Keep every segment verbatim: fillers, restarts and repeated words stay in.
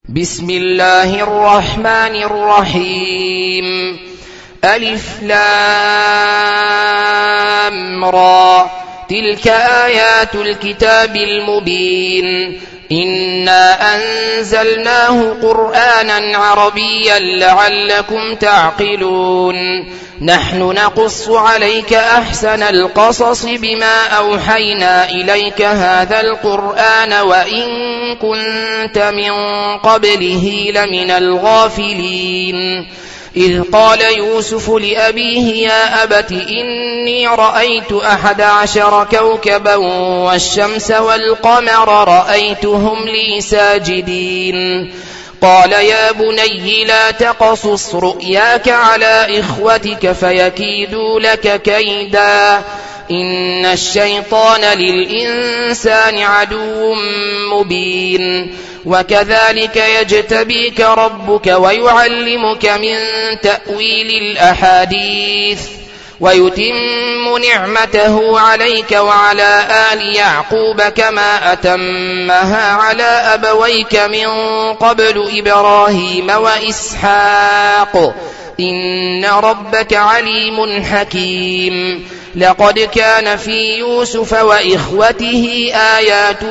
بسم الله الرحمن الرحيم. ألف لام را، تلك آيات الكتاب المبين. إنا أنزلناه قرآنا عربيا لعلكم تعقلون. نحن نقص عليك أحسن القصص بما أوحينا إليك هذا القرآن وإن كنت من قبله لمن الغافلين. إذ قال يوسف لأبيه يا أبت إني رأيت أحد عشر كوكبا والشمس والقمر رأيتهم لي ساجدين. قال يا بني لا تقصص رؤياك على إخوتك فيكيدوا لك كيدا، إن الشيطان للإنسان عدو مبين. وكذلك يجتبيك ربك ويعلمك من تأويل الأحاديث ويتم نعمته عليك وعلى آل يعقوب كما أتمها على أبويك من قبل إبراهيم وإسحاق إن ربك عليم حكيم. لقد كان في يوسف وإخوته آيات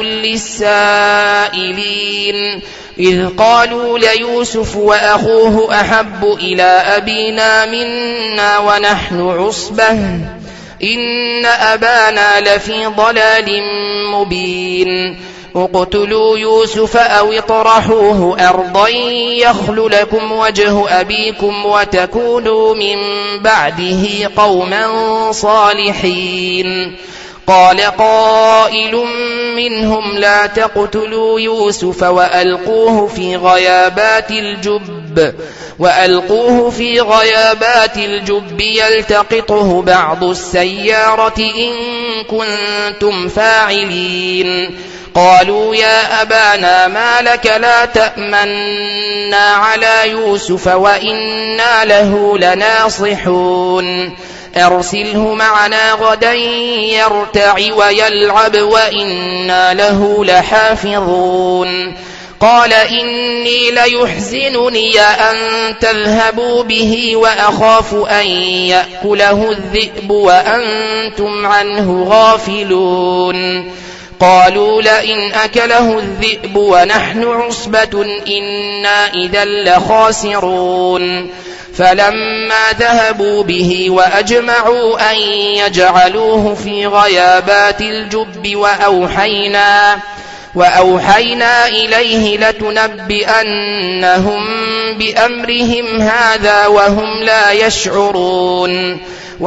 للسائلين إذ قالوا ليوسف وأخوه أحب إلى أبينا منا ونحن عصبة إن أبانا لفي ضلال مبين. اقتلوا يوسف أو اطرحوه أرضا يخل لكم وجه أبيكم وتكونوا من بعده قوما صالحين. قال قائل منهم لا تقتلوا يوسف وألقوه في غيابات الجب وألقوه في غيابات الجب يلتقطه بعض السيارة إن كنتم فاعلين. قالوا يا أبانا ما لك لا تأمنا على يوسف وإنا له لناصحون. أرسله معنا غدا يرتع ويلعب وإنا له لحافظون. قال إني ليحزنني أن تذهبوا به وأخاف أن يأكله الذئب وأنتم عنه غافلون. قالوا لئن أكله الذئب ونحن عصبة إنا إذا لخاسرون. فلما ذهبوا به وأجمعوا أن يجعلوه في غيابات الجب وأوحينا, وأوحينا إليه لتنبئنهم بأمرهم هذا وهم لا يشعرون.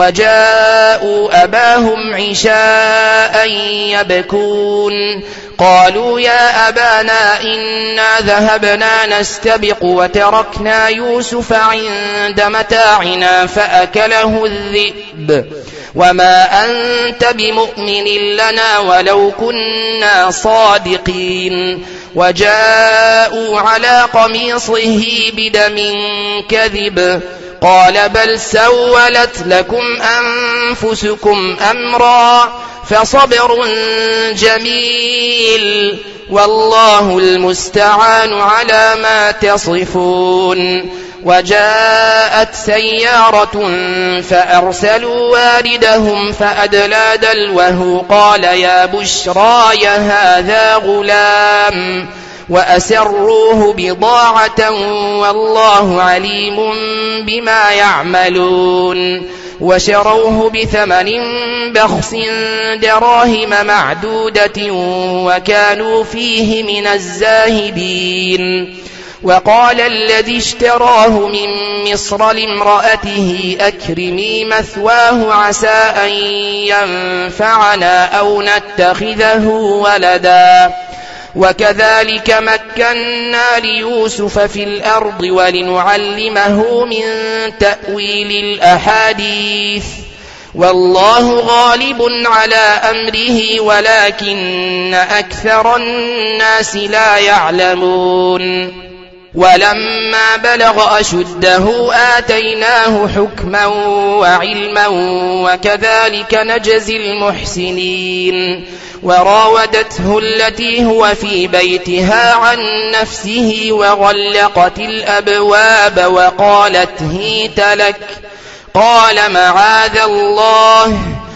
وجاءوا أباهم عشاء يبكون. قالوا يا أبانا إنا ذهبنا نستبق وتركنا يوسف عند متاعنا فأكله الذئب وما أنت بمؤمن لنا ولو كنا صادقين. وجاءوا على قميصه بدم كذب. قال بل سولت لكم أنفسكم أمرا فصبر جميل والله المستعان على ما تصفون. وجاءت سيارة فأرسلوا واردهم فأدلى دلوه قال يا بشراي هذا غلام وأسروه بضاعة والله عليم بما يعملون. وشروه بثمن بخس دراهم معدودة وكانوا فيه من الزاهدين. وقال الذي اشتراه من مصر لامرأته أكرمي مثواه عسى أن ينفعنا أو نتخذه ولدا. وكذلك مكنا ليوسف في الأرض ولنعلمه من تأويل الأحاديث والله غالب على أمره ولكن أكثر الناس لا يعلمون. ولما بلغ أشده آتيناه حكما وعلما وكذلك نجزي المحسنين وراودته التي هو في بيتها عن نفسه وغلقت الأبواب وقالت هيت لك قال معاذ الله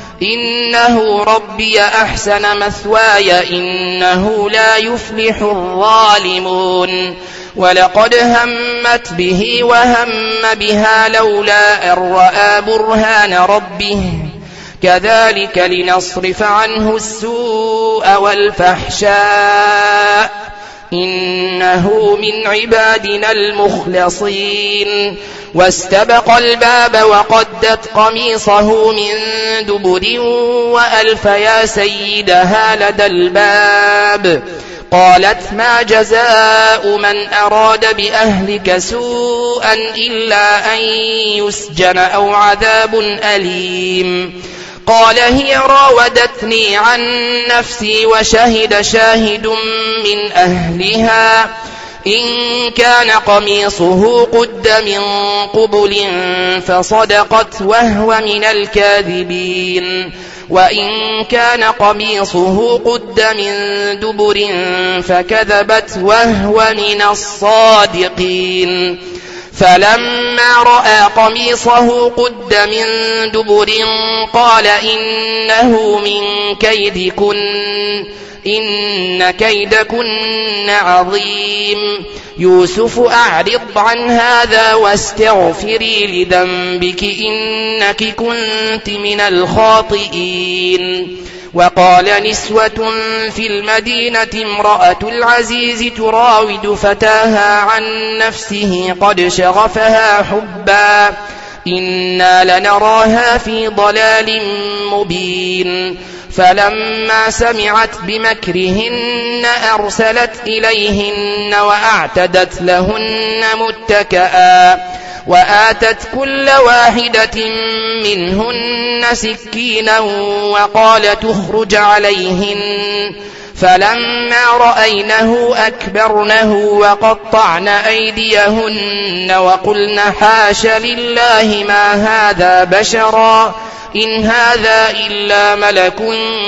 إنه ربي أحسن مثواي إنه لا يفلح الظالمون ولقد همت به وهم بها لولا أن رأى برهان ربه كذلك لنصرف عنه السوء والفحشاء إنه من عبادنا المخلصين واستبق الباب وقدت قميصه من دبر وألف يا سيدها لدى الباب قالت ما جزاء من أراد بأهلك سوءا إلا أن يسجن أو عذاب أليم قال هي راودتني عن نفسي وشهد شاهد من أهلها إن كان قميصه قد من قبل فصدقت وهو من الكاذبين وإن كان قميصه قد من دبر فكذبت وهو من الصادقين فلما رأى قميصه قد من دبر قال إنه من كيدكن إن كيدكن عظيم يوسف أعرض عن هذا واستغفري لذنبك إنك كنت من الخاطئين وقال نسوة في المدينة امرأة العزيز تراود فتاها عن نفسه قد شغفها حبا إنا لنراها في ضلال مبين فلما سمعت بمكرهن أرسلت إليهن وأعتدت لهن متكئا وآتت كل واحدة منهن سكينا وقال تخرج عليهن فلما رأينه أكبرنه وقطعن أيديهن وقلن حاش لله ما هذا بشرا إن هذا إلا ملك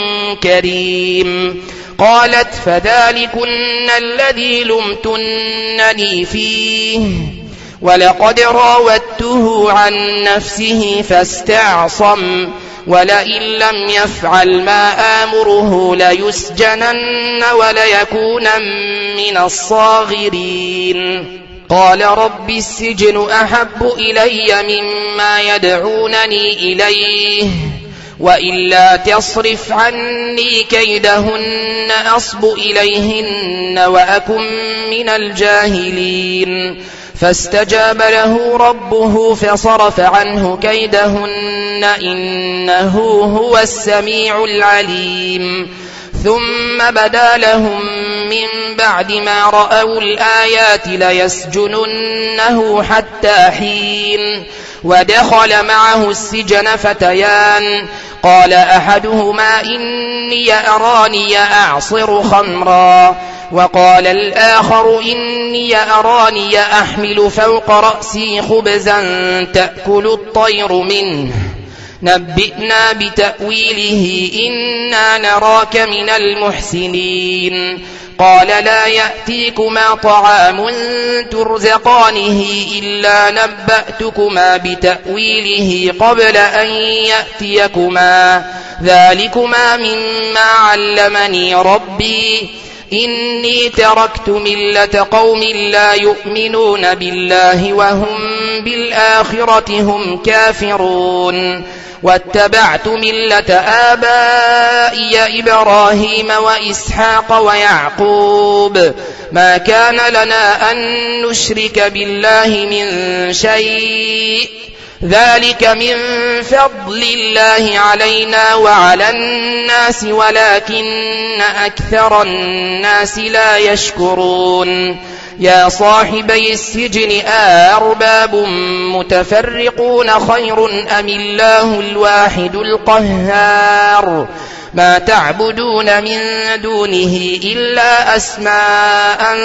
كريم قالت فذلكن الذي لمتنني فيه ولقد راودته عن نفسه فاستعصم ولئن لم يفعل ما آمره ليسجنن وليكونن من الصاغرين قال رب السجن أحب إلي مما يدعونني إليه وإلا تصرف عني كيدهن أصب إليهن وأكن من الجاهلين فاستجاب له ربه فصرف عنه كيدهن إنه هو السميع العليم ثم بدا لهم من بعد ما رأوا الآيات ليسجننه حتى حين ودخل معه السجن فتيان قال أحدهما إني أراني أعصر خمرا وقال الآخر إني أراني أحمل فوق رأسي خبزا تأكل الطير منه نبئنا بتأويله إنا نراك من المحسنين قال لا يأتيكما طعام ترزقانه إلا نبأتكما بتأويله قبل أن يأتيكما ذلكما مما علمني ربي إني تركت ملة قوم لا يؤمنون بالله وهم بالآخرة هم كافرون واتبعت ملة آبائي إبراهيم وإسحاق ويعقوب ما كان لنا أن نشرك بالله من شيء ذلك من فضل الله علينا وعلى الناس ولكن أكثر الناس لا يشكرون يا صاحبي السجن أأرباب متفرقون خير أم الله الواحد القهار ما تعبدون من دونه إلا أسماء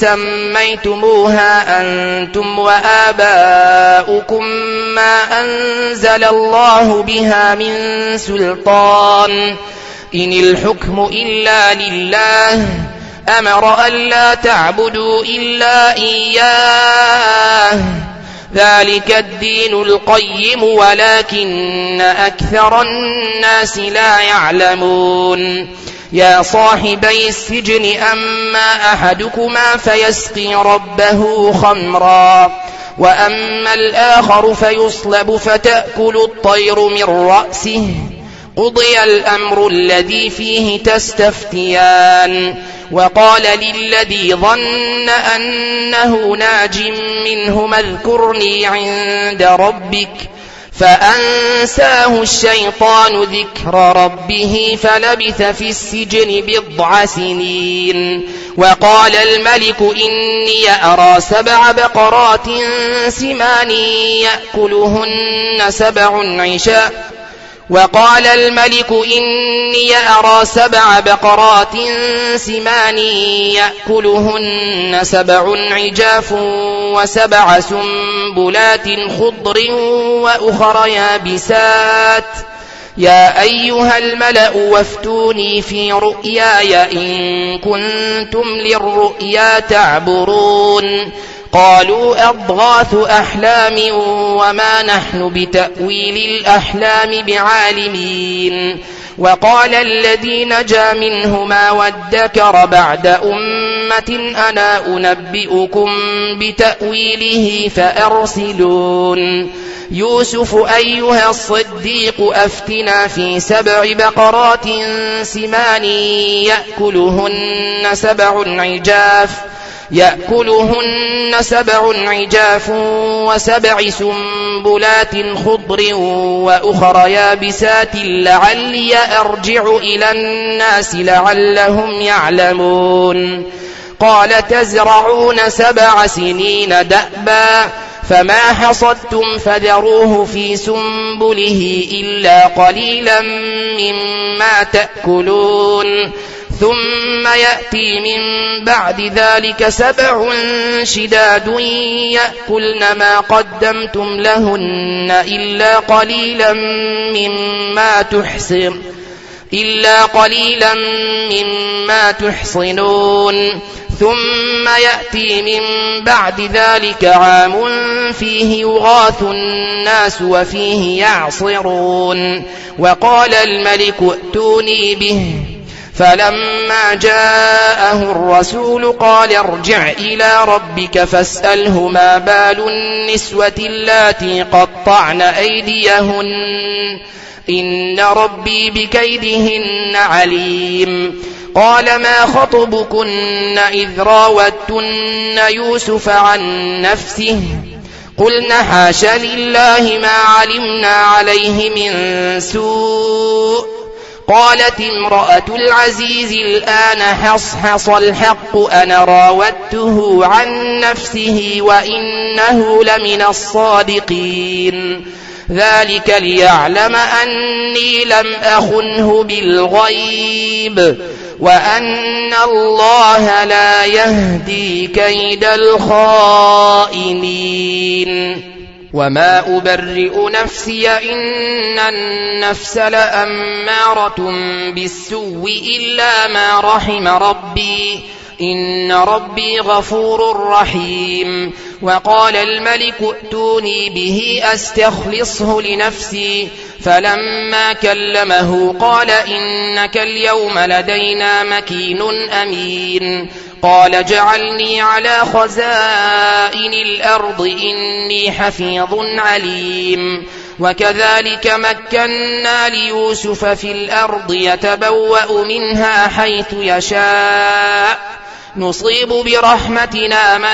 سميتموها أنتم وآباؤكم ما أنزل الله بها من سلطان إن الحكم إلا لله أمر ألا تعبدوا إلا إياه ذلك الدين القيم ولكن أكثر الناس لا يعلمون يا صاحبي السجن أما أحدكما فيسقي ربه خمرا وأما الآخر فيصلب فتأكل الطير من رأسه قضي الأمر الذي فيه تستفتيان وقال للذي ظن أنه ناج منهما اذكرني عند ربك فأنساه الشيطان ذكر ربه فلبث في السجن بضع سنين وقال الملك إني أرى سبع بقرات سمان يأكلهن سبع عشاء وقال الملك إني أرى سبع بقرات سمان يأكلهن سبع عجاف وسبع سنبلات خضر وأخر يابسات يا أيها الملأ وافتوني في رؤياي إن كنتم للرؤيا تعبرون قالوا أضغاث أحلام وما نحن بتأويل الأحلام بعالمين وقال الذي نجا منهما وادكر بعد أمة أنا أنبئكم بتأويله فأرسلون يوسف أيها الصديق أفتنا في سبع بقرات سمان يأكلهن سبع عجاف يأكلهن سبع عجاف وسبع سنبلات خضر وأخر يابسات لعلي أرجع إلى الناس لعلهم يعلمون قال تزرعون سبع سنين دأبا فما حصدتم فذروه في سنبله إلا قليلا مما تأكلون ثم يأتي من بعد ذلك سبع شداد يأكلن ما قدمتم لهن إلا قليلا مما تحصن إلا قليلا مما تحصنون ثم يأتي من بعد ذلك عام فيه يغاث الناس وفيه يعصرون وقال الملك ائتوني به فلما جاءه الرسول قال ارجع إلى ربك فاسأله ما بال النسوة اللاتي قطعن أيديهن إن ربي بكيدهن عليم قال ما خطبكن إذ راوتن يوسف عن نفسه قلن حاش لله ما علمنا عليه من سوء قالت امرأة العزيز الآن حصحص الحق أنا راودته عن نفسه وإنه لمن الصادقين ذلك ليعلم أني لم أخنه بالغيب وأن الله لا يهدي كيد الخائنين وما أبرئ نفسي إن النفس لأمارة بالسوء إلا ما رحم ربي إن ربي غفور رحيم وقال الملك ائتوني به أستخلصه لنفسي فلما كلمه قال إنك اليوم لدينا مكين أمين قال اجعلني على خزائن الأرض إني حفيظ عليم وكذلك مكنا ليوسف في الأرض يتبوأ منها حيث يشاء نصيب برحمتنا من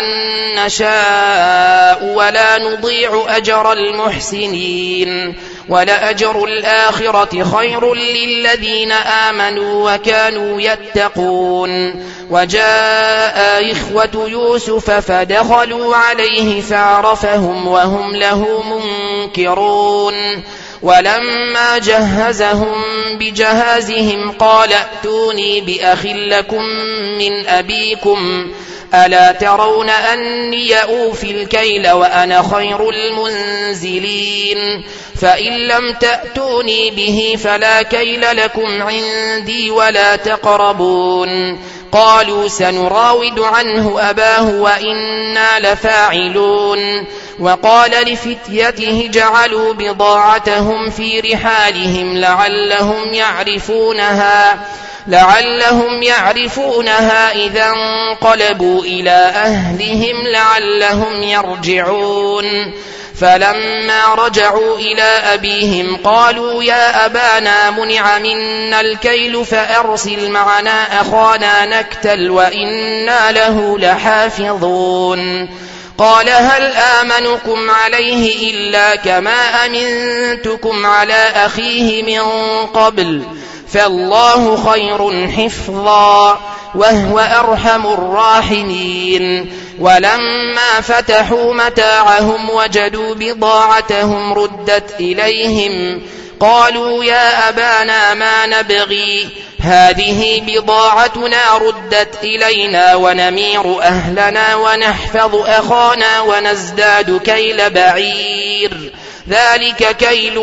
نشاء ولا نضيع أجر المحسنين ولأجر الآخرة خير للذين آمنوا وكانوا يتقون وجاء إخوة يوسف فدخلوا عليه فعرفهم وهم له منكرون ولما جهزهم بجهازهم قال ائتوني بأخ لكم من أبيكم ألا ترون أني أوفي الكيل وأنا خير المنزلين فإن لم تأتوني به فلا كيل لكم عندي ولا تقربون قالوا سنراود عنه أباه وإنا لفاعلون وقال لفتيته جعلوا بضاعتهم في رحالهم لعلهم يعرفونها لعلهم يعرفونها إذا انقلبوا إلى أهلهم لعلهم يرجعون فلما رجعوا إلى أبيهم قالوا يا أبانا منع منا الكيل فأرسل معنا أخانا نكتل وإنا له لحافظون قال هل آمنكم عليه إلا كما أمنتكم على أخيه من قبل فالله خير حفظا وهو أرحم الراحمين ولما فتحوا متاعهم وجدوا بضاعتهم ردت إليهم قالوا يا أبانا ما نبغي هذه بضاعتنا ردت إلينا ونمير أهلنا ونحفظ أخانا ونزداد كيل بعير ذلك كيل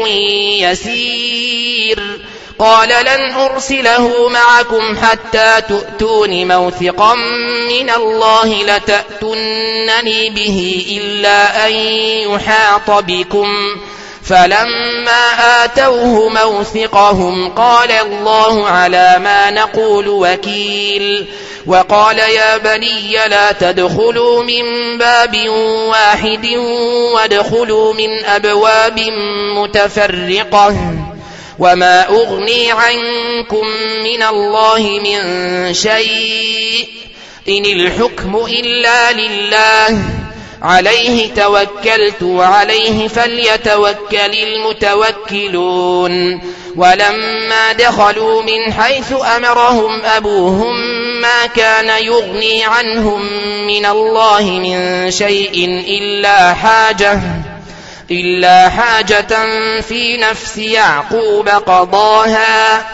يسير قال لن أرسله معكم حتى تؤتون موثقا من الله لتأتونني به إلا أن يحاط بكم فلما آتوه موثقهم قال الله على ما نقول وكيل وقال يا بني لا تدخلوا من باب واحد وادخلوا من أبواب متفرقة وما أغني عنكم من الله من شيء إن الحكم إلا لله عليه توكلت وعليه فليتوكل المتوكلون ولما دخلوا من حيث أمرهم أبوهم ما كان يغني عنهم من الله من شيء إلا حاجة إلا حاجة في نفس يعقوب قضاها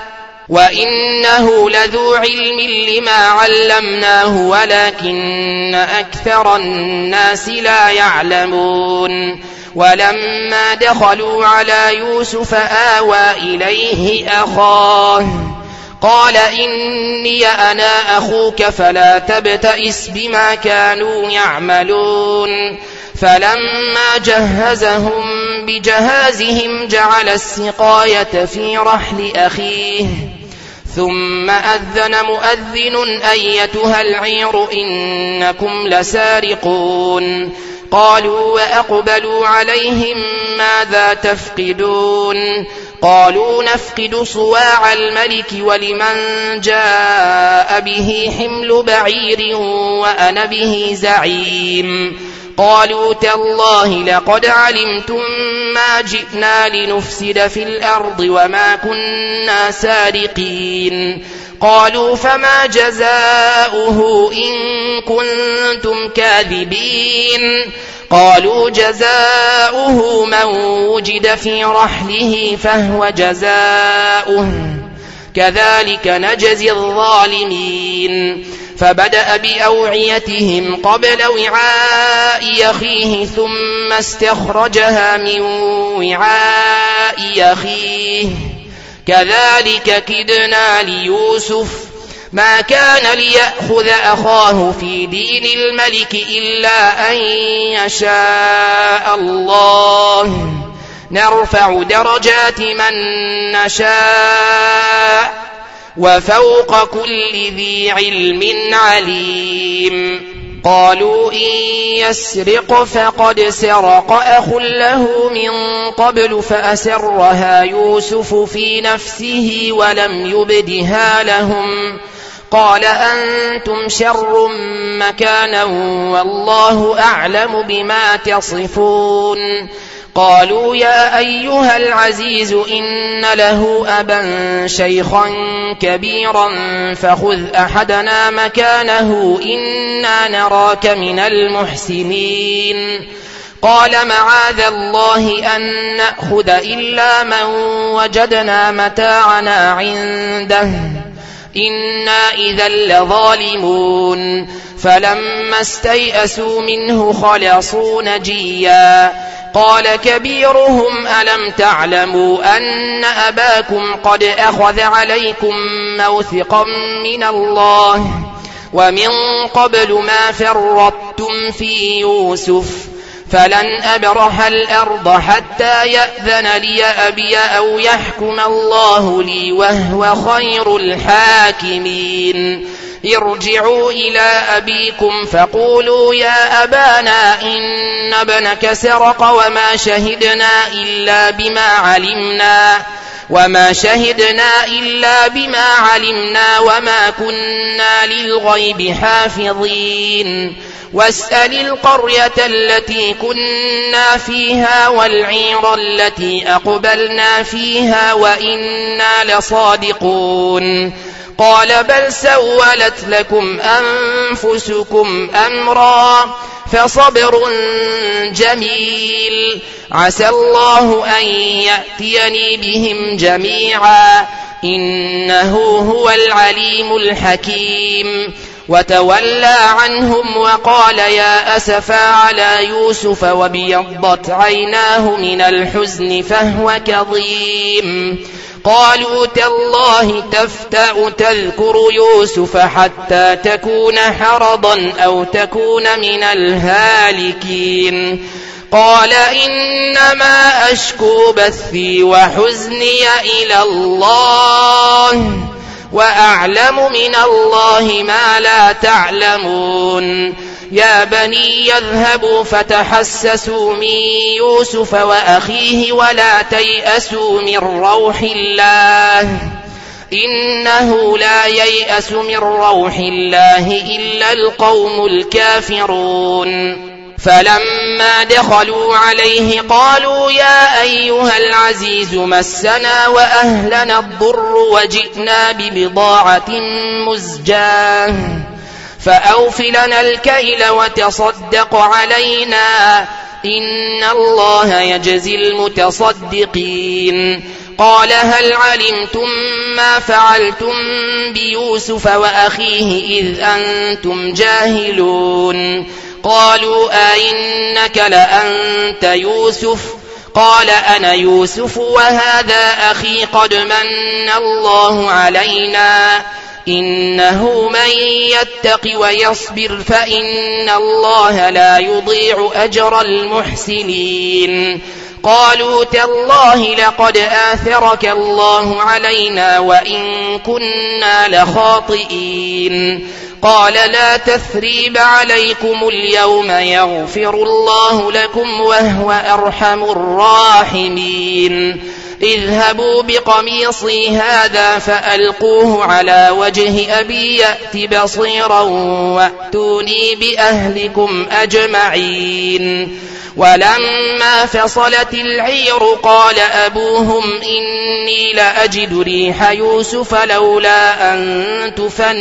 وإنه لذو علم لما علمناه ولكن أكثر الناس لا يعلمون ولما دخلوا على يوسف آوى إليه أخاه قال إني أنا أخوك فلا تبتئس بما كانوا يعملون فلما جهزهم بجهازهم جعل السقاية في رحل أخيه ثم أذن مؤذن أيتها العير إنكم لسارقون قالوا وأقبلوا عليهم ماذا تفقدون قالوا نفقد صواع الملك ولمن جاء به حمل بعير وأنا به زعيم قالوا تالله لقد علمتم ما جئنا لنفسد في الأرض وما كنا سارقين قالوا فما جزاؤه إن كنتم كاذبين قالوا جزاؤه من وجد في رحله فهو جزاؤه كذلك نجزي الظالمين فبدأ بأوعيتهم قبل وعاء أخيه ثم استخرجها من وعاء أخيه كذلك كدنا ليوسف ما كان ليأخذ أخاه في دين الملك إلا أن يشاء الله نرفع درجات من نشاء وفوق كل ذي علم عليم قالوا إن يسرق فقد سرق أخ له من قبل فأسرها يوسف في نفسه ولم يبدها لهم قال أنتم شر مكانا والله أعلم بما تصفون قالوا يا أيها العزيز إن له أبا شيخا كبيرا فخذ أحدنا مكانه إنا نراك من المحسنين قال معاذ الله أن نأخذ إلا من وجدنا متاعنا عنده إنا إذا لظالمون فلما استيئسوا منه خلصوا نجيا قال كبيرهم ألم تعلموا أن أباكم قد أخذ عليكم موثقا من الله ومن قبل ما فرطتم في يوسف فلن أبرح الأرض حتى يأذن لي أبي أو يحكم الله لي وهو خير الحاكمين ارجعوا إلى أبيكم فقولوا يا أبانا إن ابنك سرق وما شهدنا إلا بما علمنا وما شهدنا إلا بما علمنا وما كنا للغيب حافظين واسأل القرية التي كنا فيها والعير التي أقبلنا فيها وإنا لصادقون قال بل سولت لكم أنفسكم أمرا فصبر جميل عسى الله أن يأتيني بهم جميعا إنه هو العليم الحكيم وتولى عنهم وقال يا أسفا على يوسف وابيضت عيناه من الحزن فهو كظيم قالوا تالله تفتأ تذكر يوسف حتى تكون حرضا أو تكون من الهالكين قال إنما أشكو بثي وحزني إلى الله وأعلم من الله ما لا تعلمون يا بني يذهبوا فتحسسوا من يوسف وأخيه ولا تيأسوا من روح الله إنه لا ييأس من روح الله إلا القوم الكافرون فلما دخلوا عليه قالوا يا أيها العزيز مسنا وأهلنا الضر وجئنا ببضاعة مزجاة فأوف لنا الكيل وتصدق علينا إن الله يجزي المتصدقين قال هل علمتم ما فعلتم بيوسف وأخيه إذ أنتم جاهلون قالوا أئنك لأنت يوسف قال أنا يوسف وهذا أخي قد من الله علينا إنه من يتق ويصبر فإن الله لا يضيع أجر المحسنين قالوا تالله لقد آثرك الله علينا وإن كنا لخاطئين قال لا تثريب عليكم اليوم يغفر الله لكم وهو أرحم الراحمين اذهبوا بقميصي هذا فألقوه على وجه أبي يأت بصيرا وأتوني بأهلكم أجمعين ولما فصلت العير قال أبوهم إني لأجد ريح يوسف لولا أن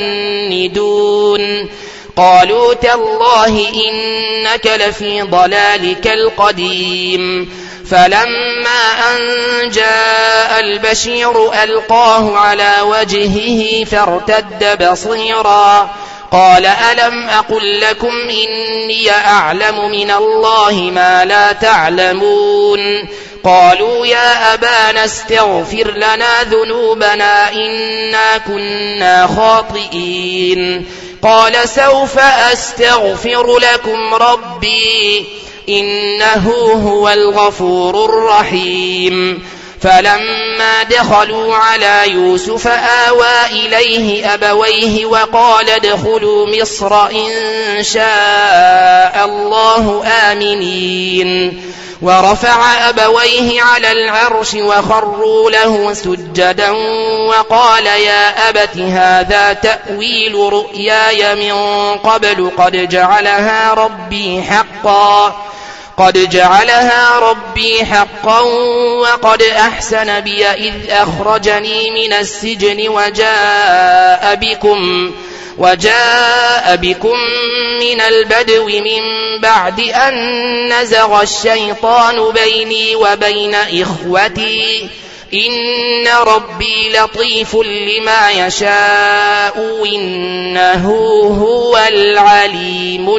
تفندون قالوا تالله إنك لفي ضلالك القديم فلما أن جاء البشير ألقاه على وجهه فارتد بصيرا قال ألم أقل لكم إني أعلم من الله ما لا تعلمون قالوا يا أبانا استغفر لنا ذنوبنا إنا كنا خاطئين قال سوف أستغفر لكم ربي إنه هو الغفور الرحيم فلما دخلوا على يوسف آوى إليه أبويه وقال ادخلوا مصر إن شاء الله آمنين ورفع أبويه على العرش وخروا له سجدا وقال يا أبت هذا تأويل رؤياي من قبل قد جعلها ربي حقا قد جعلها ربي حقا وقد أحسن بي إذ أخرجني من السجن وجاء بكم وجاء بكم من البدو من بعد أن نزغ الشيطان بيني وبين إخوتي إن ربي لطيف لما يشاء إنه هو العليم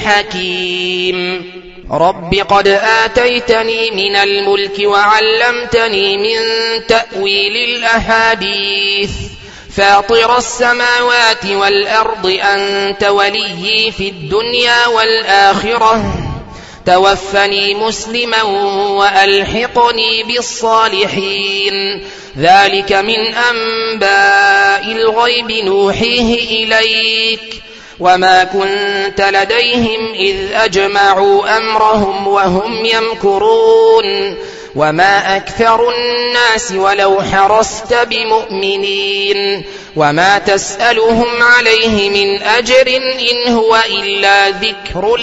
الحكيم رب قد آتيتني من الملك وعلمتني من تأويل الأحاديث فاطر السماوات والأرض أنت وليي في الدنيا والآخرة توفني مسلما وألحقني بالصالحين ذلك من أنباء الغيب نوحيه إليك وما كنت لديهم إذ أجمعوا أمرهم وهم يمكرون وما أكثر الناس ولو حرصت بمؤمنين وما تسألهم عليه من أجر إن هو إلا ذكر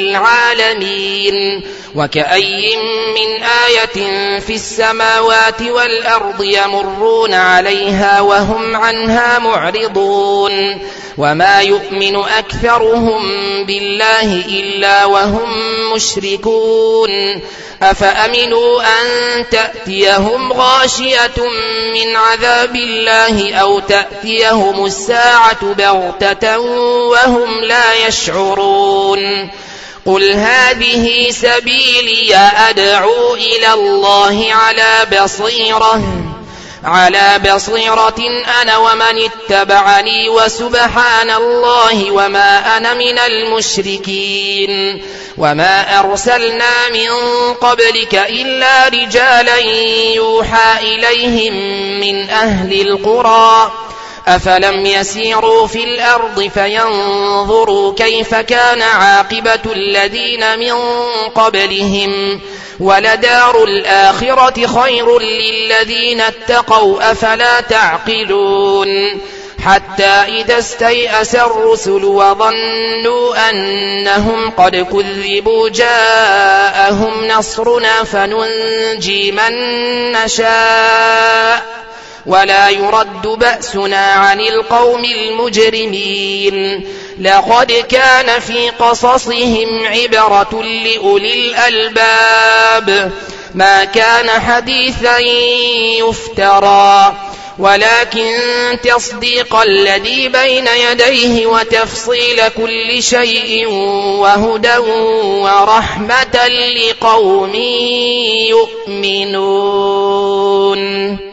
للعالمين وكأي من آية في السماوات والأرض يمرون عليها وهم عنها معرضون وما يؤمن أكثرهم بالله إلا وهم مشركون أفأمنوا أن تأتيهم غاشية من عذاب الله أو تأتيهم الساعة بغتة وهم لا يشعرون قل هذه سبيلي أدعو إلى الله على بصيرة على بصيرة أنا ومن اتبعني وسبحان الله وما أنا من المشركين وما أرسلنا من قبلك إلا رجالا يوحى إليهم من أهل القرى أفلم يسيروا في الأرض فينظروا كيف كان عاقبة الذين من قبلهم ولدار الآخرة خير للذين اتقوا أفلا تعقلون حتى إذا استيأس الرسل وظنوا أنهم قد كذبوا جاءهم نصرنا فننجي من نشاء ولا يرد بأسنا عن القوم المجرمين لقد كان في قصصهم عبرة لأولي الألباب ما كان حديثا يفترى ولكن تصديق الذي بين يديه وتفصيل كل شيء وهدى ورحمة لقوم يؤمنون.